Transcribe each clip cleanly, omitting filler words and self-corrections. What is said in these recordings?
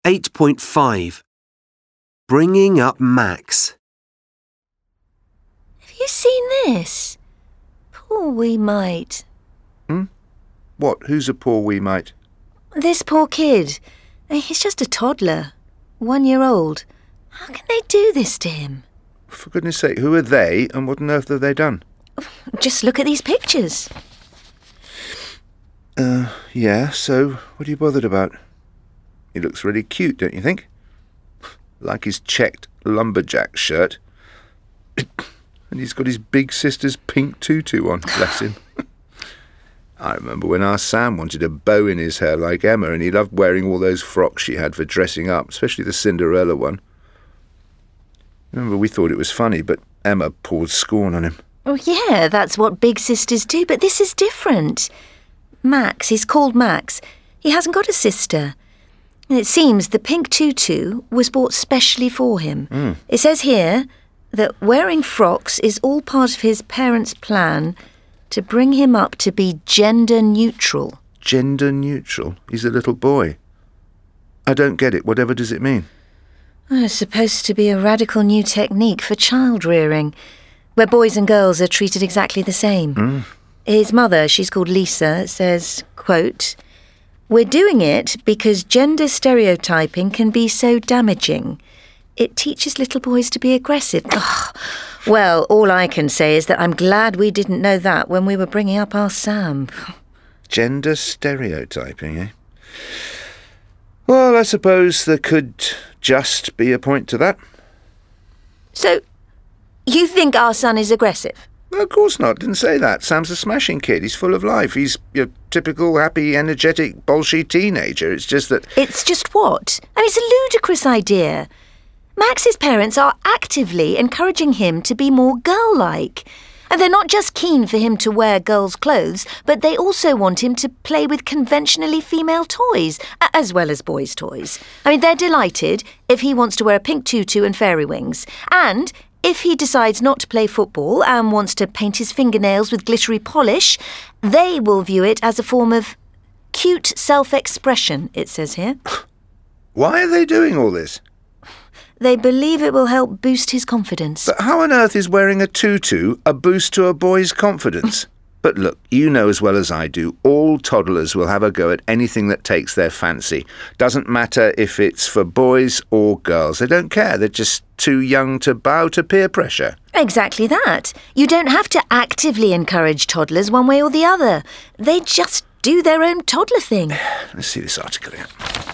8.5. Bringing up Max. Have you seen this? Poor wee mite. What? Who's a poor wee mite? This poor kid. He's just a toddler. 1 year old. How can they do this to him? For goodness sake, who are they and what on earth have they done? Just look at these pictures. Yeah, so what are you bothered about? He looks really cute, don't you think? Like his checked lumberjack shirt. And he's got his big sister's pink tutu on, bless him. I remember when our Sam wanted a bow in his hair like Emma, and he loved wearing all those frocks she had for dressing up, especially the Cinderella one. Remember, we thought it was funny, but Emma poured scorn on him. Oh, yeah, that's what big sisters do, but this is different. Max, he's called Max. He hasn't got a sister. And it seems the pink tutu was bought specially for him. It says here that wearing frocks is all part of his parents' plan to bring him up to be gender neutral. Gender neutral? He's a little boy. I don't get it. Whatever does it mean? It's supposed to be a radical new technique for child rearing, where boys and girls are treated exactly the same. His mother, she's called Lisa, says, quote, "We're doing it because gender stereotyping can be so damaging. It teaches little boys to be aggressive." Ugh. Well, all I can say is that I'm glad we didn't know that when we were bringing up our Sam. Gender stereotyping, eh? Well, I suppose there could just be a point to that. So, you think our son is aggressive? No, of course not. Didn't say that. Sam's a smashing kid. He's full of life. He's your typical happy, energetic, bolshy teenager. It's just that... It's just what? I mean, it's a ludicrous idea. Max's parents are actively encouraging him to be more girl-like. And they're not just keen for him to wear girls' clothes, but they also want him to play with conventionally female toys, as well as boys' toys. I mean, they're delighted if he wants to wear a pink tutu and fairy wings. And if he decides not to play football and wants to paint his fingernails with glittery polish, they will view it as a form of cute self-expression, it says here. Why are they doing all this? They believe it will help boost his confidence. But how on earth is wearing a tutu a boost to a boy's confidence? But look, you know as well as I do, all toddlers will have a go at anything that takes their fancy. Doesn't matter if it's for boys or girls. They don't care. They're just too young to bow to peer pressure. Exactly that. You don't have to actively encourage toddlers one way or the other. They just do their own toddler thing. Let's see this article again.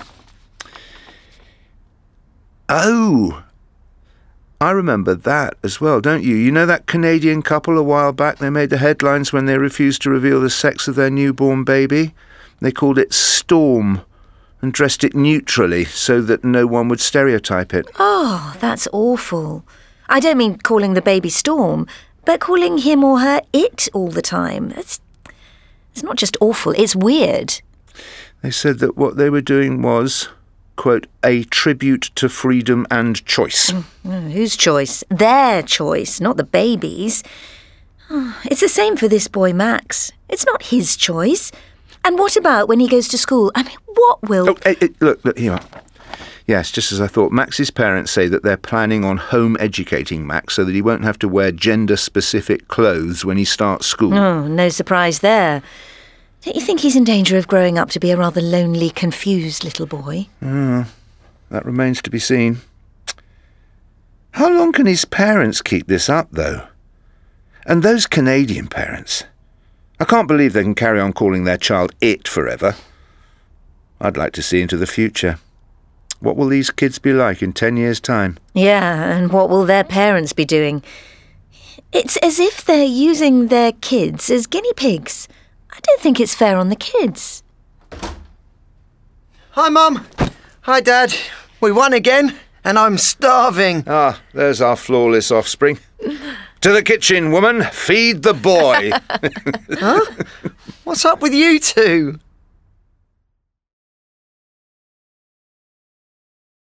Oh, I remember that as well, don't you? You know that Canadian couple a while back? They made the headlines when they refused to reveal the sex of their newborn baby. They called it Storm and dressed it neutrally so that no one would stereotype it. Oh, that's awful. I don't mean calling the baby Storm, but calling him or her it all the time. It's not just awful, it's weird. They said that what they were doing was... quote, a tribute to freedom and choice. Whose choice? Their choice, not the baby's. It's the same for this boy, Max. It's not his choice. And what about when he goes to school? I mean, what will... Oh, hey, look, here you are. Yes, just as I thought. Max's parents say that they're planning on home educating Max so that he won't have to wear gender-specific clothes when he starts school. Oh, no surprise there. Don't you think he's in danger of growing up to be a rather lonely, confused little boy? That remains to be seen. How long can his parents keep this up, though? And those Canadian parents. I can't believe they can carry on calling their child it forever. I'd like to see into the future. What will these kids be like in 10 years' time? Yeah, and what will their parents be doing? It's as if they're using their kids as guinea pigs. I don't think it's fair on the kids. Hi, Mum. Hi, Dad. We won again, and I'm starving. Ah, there's our flawless offspring. To the kitchen, woman. Feed the boy. Huh? What's up with you two?